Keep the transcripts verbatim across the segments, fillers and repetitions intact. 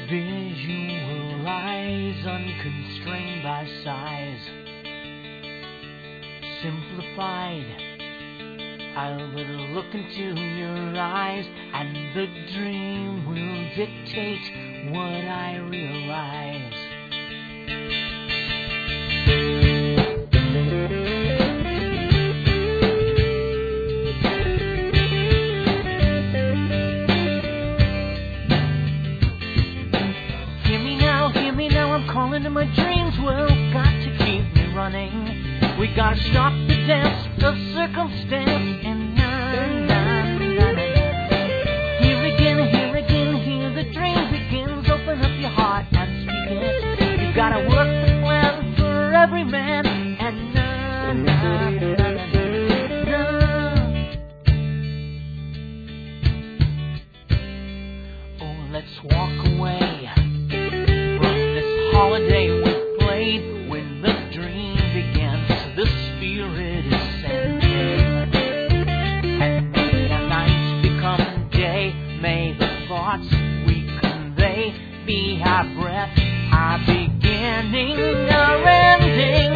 Visualize unconstrained by size, simplified. I'll let a look into your eyes, and the dream will dictate what I realize. Hear me now, hear me now, I'm calling to my dreams. Well, got to keep me running. We gotta stop the dance of circumstance and na na na na. Here again, here again, here the dream begins. Open up your heart and speak it. You gotta work the plan for every man and na na na na na. Oh, let's walk away from this holiday we've played. When the dream begins, the spirit is sending, and may the nights become day. May the thoughts we convey be our breath, our beginning, our ending.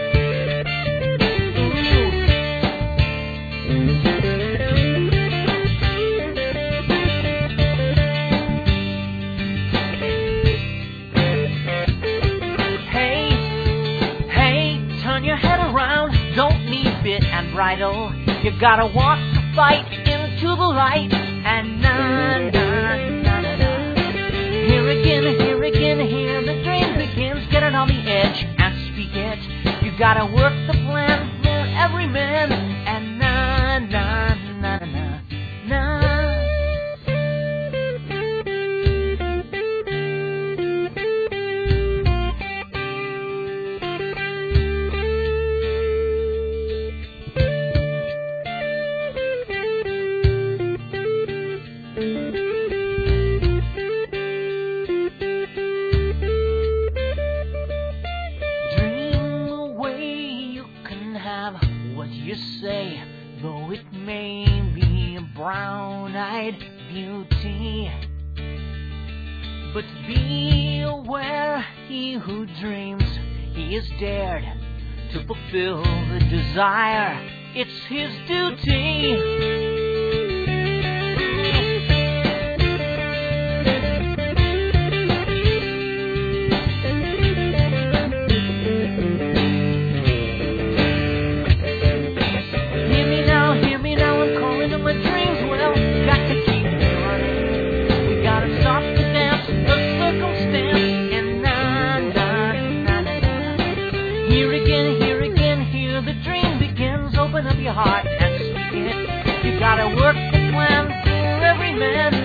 Hey, hey, turn your head around. Don't need bit and bridle. You gotta walk the fight into the light. And na na na na na. Here again, here again, here the dream begins. Get it on the edge and speak it. You gotta work the plan for every man. And na na na na na na. Dream away, you can have what you say, though it may be a brown-eyed beauty. But be aware, he who dreams, he is dared to fulfill the desire. It's his duty. Hear me now, hear me now, I'm calling to my dreams. Well, got to keep me running. We gotta stop the dance, the circumstance, and na na na na na. Here again, here again, here the dream begins. Open up your heart and speak it. You gotta work the plan for every man.